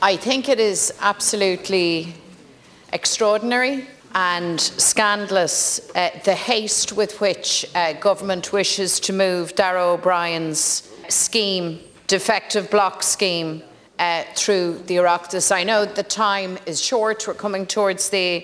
I think it is absolutely extraordinary and scandalous the haste with which government wishes to move Darragh O'Brien's scheme, defective block scheme, through the Oireachtas. I know the time is short. We're coming towards the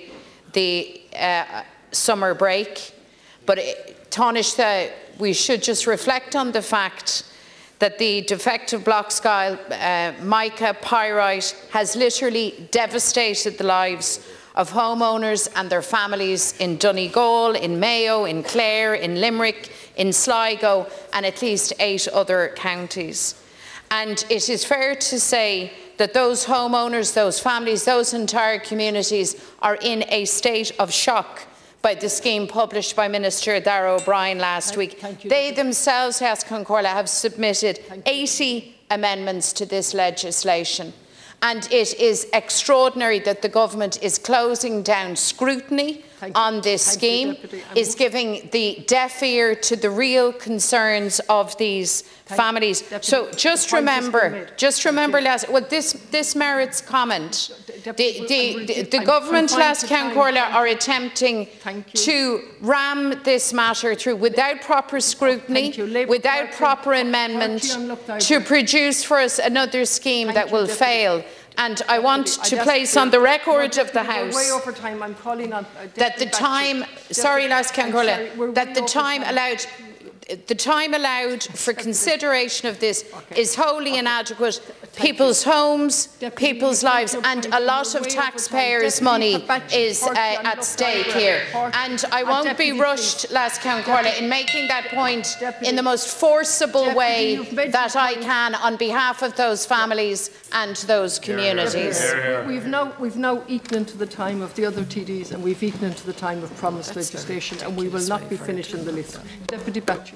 summer break, but Taoiseach, we should just reflect on the fact that the defective block style mica pyrite has literally devastated the lives of homeowners and their families in Donegal, in Mayo, in Clare, in Limerick, in Sligo, and at least 8 other counties. And it is fair to say that those homeowners, those families, those entire communities are in a state of shock by the scheme published by Minister Darragh O'Brien last week. They themselves, Eascán Comhairle, have submitted 80 amendments to this legislation. And it is extraordinary that the government is closing down scrutiny on this scheme, is giving the deaf ear to the real concerns of these families. So just remember, well, this merits comment. The government, Eascán Comhairle, are attempting to ram this matter through without proper scrutiny, without proper amendment, to produce for us another scheme that will fail. And I want to place on the record of the House that the time, Eascán Comhairle, that the time allowed for consideration of this is wholly inadequate. People's homes, people's lives, and a lot of taxpayers' money is at stake here. And I won't be rushed, Eascán Comhairle, in making that point in the most forcible way that I can on behalf of those families and those communities. We've now eaten into the time of the other TDs, and we've eaten into the time of promised legislation, and we will not be finished in the list. Deputy Batchelor.